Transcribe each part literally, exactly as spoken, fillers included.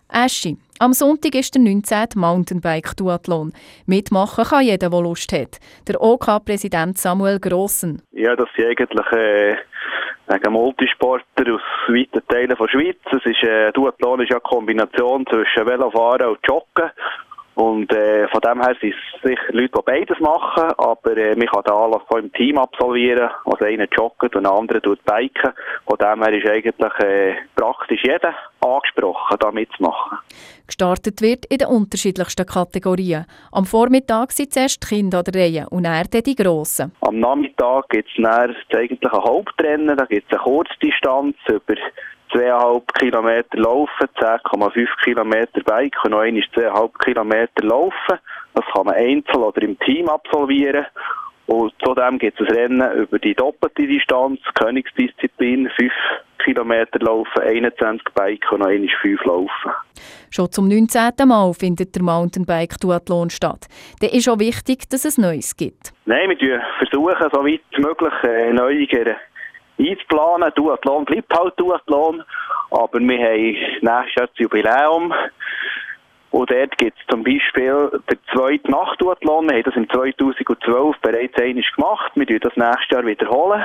Aschi. Am Sonntag ist der neunzehnte Mountainbike-Duathlon. Mitmachen kann jeder, der Lust hat. Der OK-Präsident Samuel Grossen. Ja, das sind eigentlich äh, Multisportler aus weiten Teilen der Schweiz. Es ist, äh, Duathlon ist ja eine Kombination zwischen Velofahren und Joggen. Und äh, von dem her sind es sicher Leute, die beides machen, aber äh, man kann den Anlass so im Team absolvieren. Also einer joggt und der andere tut biken. Von dem her ist eigentlich äh, praktisch jeder angesprochen, da mitzumachen. Gestartet wird in den unterschiedlichsten Kategorien. Am Vormittag sind zuerst die Kinder an der Reihe und dann die Grossen. Am Nachmittag gibt es dann eigentlich ein Hauptrennen, da gibt es eine Kurzdistanz über zweieinhalb Kilometer laufen, zehn Komma fünf Kilometer Bike und noch einmal zweieinhalb Kilometer laufen. Das kann man einzeln oder im Team absolvieren. Und zudem gibt es ein Rennen über die doppelte Distanz, Königsdisziplin, fünf Kilometer laufen, einundzwanzig Bike und noch einmal fünf laufen. Schon zum neunzehnten Mal findet der Mountainbike-Duathlon statt. Dann ist auch wichtig, dass es Neues gibt. Nein, wir versuchen so weit wie möglich äh, Neuigere einzuplanen. Duathlon bleibt halt Duathlon, aber wir haben nächstes Jahr das Jubiläum. Und dort gibt es zum Beispiel den zweiten Nachtduathlon. Wir haben das im zweitausendzwölf bereits einmal gemacht. Wir wiederholen das nächstes Jahr wiederholen.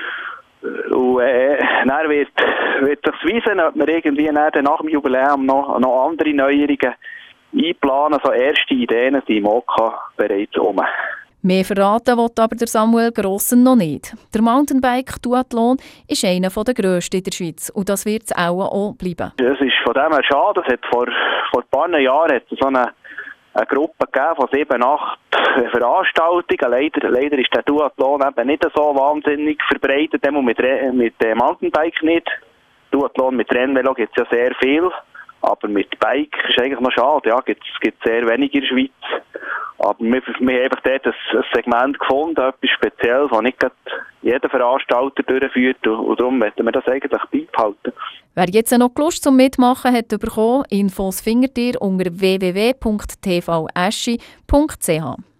Und äh, dann wird, wird sich weisen, ob wir irgendwie nach dem Jubiläum noch, noch andere Neuerungen einplanen. So erste Ideen sind im OK bereits um. Mehr verraten will aber der Samuel Grossen noch nicht. Der Mountainbike-Duathlon ist einer der grössten in der Schweiz und das wird es auch, auch bleiben. Das ist von dem her schade. Es hat vor, vor ein paar Jahren hat es so eine, eine Gruppe gegeben von sieben, acht Veranstaltungen. Leider, leider ist der Duathlon eben nicht so wahnsinnig verbreitet, mit, mit äh, Mountainbike nicht. Duathlon mit Rennvelo gibt es ja sehr viel, aber mit Bike ist eigentlich noch schade. Ja, gibt es sehr wenig in der Schweiz. Aber wir, wir haben einfach dort ein, ein Segment gefunden, etwas Spezielles, das nicht jeder Veranstalter durchführt. Und, und darum möchten wir das eigentlich beibehalten. Wer jetzt noch Lust zum Mitmachen hat bekommen, Infos findet ihr unter w w w punkt t v aschi punkt c h.